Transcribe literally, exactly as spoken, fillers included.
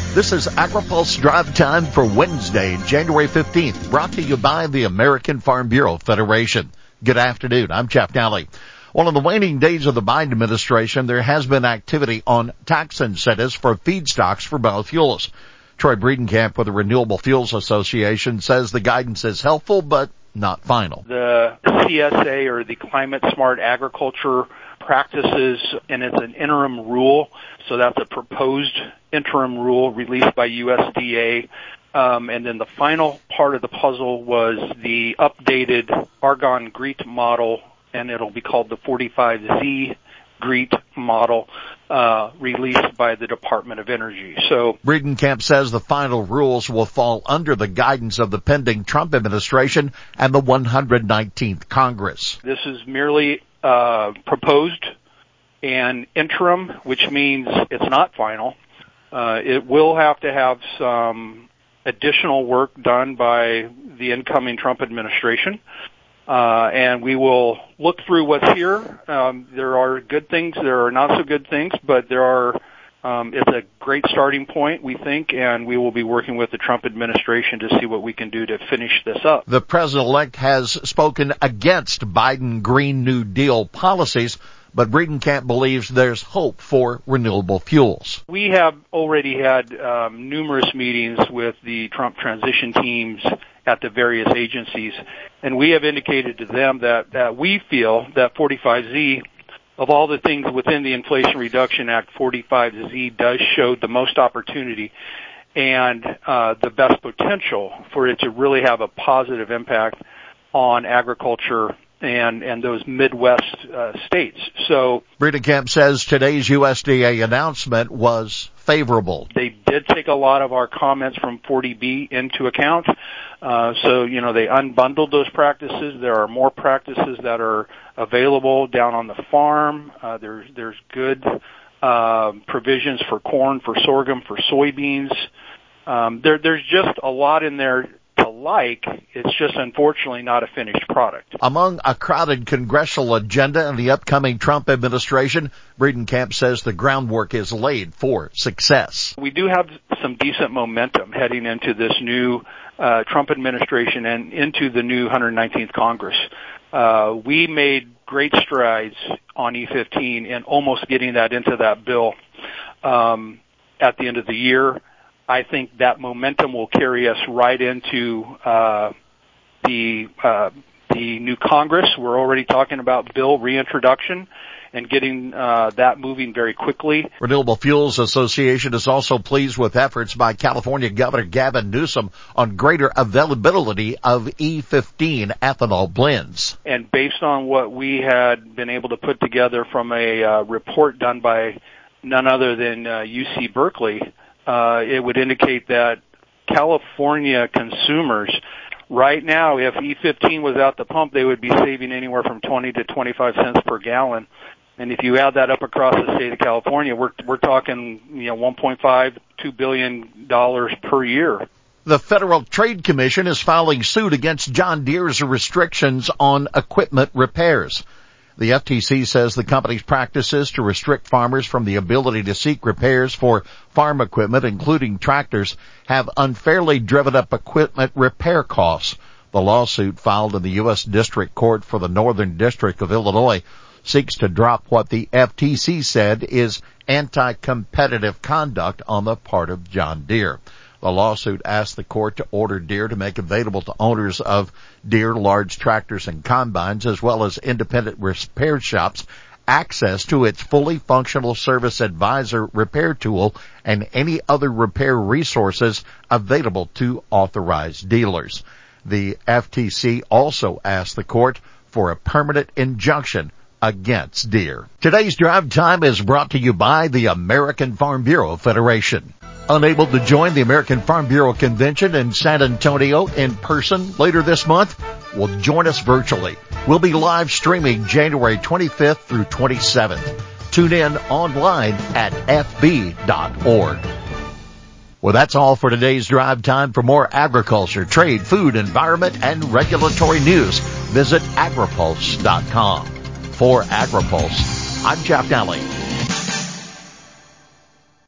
This is AgriPulse Drive Time for Wednesday, January fifteenth, brought to you by the American Farm Bureau Federation. Good afternoon. I'm Jeff Nally. Well, in the waning days of the Biden administration, there has been activity on tax incentives for feedstocks for biofuels. Troy Breedenkamp with the Renewable Fuels Association says the guidance is helpful, but not final. The C S A, or the Climate Smart Agriculture Practices, and it's an interim rule, so that's a proposed interim rule released by U S D A. Um, and then the final part of the puzzle was the updated Argonne GREET model, and it'll be called the forty-five Z GREET model, uh, released by the Department of Energy. So Breedenkamp says the final rules will fall under the guidance of the pending Trump administration and the one hundred nineteenth Congress. This is merely uh, proposed and interim, which means it's not final. Uh, it will have to have some additional work done by the incoming Trump administration. Uh, and we will look through what's here. Um, there are good things, there are not so good things, but there are, um, it's a great starting point, we think, and we will be working with the Trump administration to see what we can do to finish this up. The president-elect has spoken against Biden Green New Deal policies, but Breedenkamp believes there's hope for renewable fuels. We have already had um, numerous meetings with the Trump transition teams at the various agencies, and we have indicated to them that, that we feel that forty-five Z, of all the things within the Inflation Reduction Act, forty-five Z does show the most opportunity and uh, the best potential for it to really have a positive impact on agriculture and and those Midwest uh, states. So Breedenkamp says today's U S D A announcement was favorable. They did take a lot of our comments from forty B into account. Uh, so, you know, they unbundled those practices. There are more practices that are available down on the farm. Uh, there's there's good uh, provisions for corn, for sorghum, for soybeans. Um, there there's just a lot in there to like. It's just unfortunately not a finished product. Among a crowded congressional agenda in the upcoming Trump administration, Breedenkamp says the groundwork is laid for success. We do have some decent momentum heading into this new uh, Trump administration and into the new one hundred nineteenth Congress. Uh, we made great strides on E fifteen in almost getting that into that bill um, at the end of the year. I think that momentum will carry us right into uh, the uh, the new Congress. We're already talking about bill reintroduction and getting uh, that moving very quickly. Renewable Fuels Association is also pleased with efforts by California Governor Gavin Newsom on greater availability of E fifteen ethanol blends. And based on what we had been able to put together from a uh, report done by none other than uh, U C Berkeley, Uh, it would indicate that California consumers right now, if E fifteen was out the pump, they would be saving anywhere from twenty to twenty-five cents per gallon. And if you add that up across the state of California, we're we're talking, you know, one point five, two billion dollars per year. The Federal Trade Commission is filing suit against John Deere's restrictions on equipment repairs. The F T C says the company's practices to restrict farmers from the ability to seek repairs for farm equipment, including tractors, have unfairly driven up equipment repair costs. The lawsuit, filed in the U S District Court for the Northern District of Illinois, seeks to drop what the F T C said is anti-competitive conduct on the part of John Deere. The lawsuit asked the court to order Deere to make available to owners of Deere large tractors and combines, as well as independent repair shops, access to its fully functional Service Advisor repair tool and any other repair resources available to authorized dealers. The F T C also asked the court for a permanent injunction against Deere. Today's Drive Time is brought to you by the American Farm Bureau Federation. Unable to join the American Farm Bureau Convention in San Antonio in person later this month? Well, join us virtually. We'll be live streaming January twenty-fifth through twenty-seventh. Tune in online at f b dot org. Well, that's all for today's Drive Time. For more agriculture, trade, food, environment, and regulatory news, visit agripulse dot com. For AgriPulse, I'm Jeff Nally.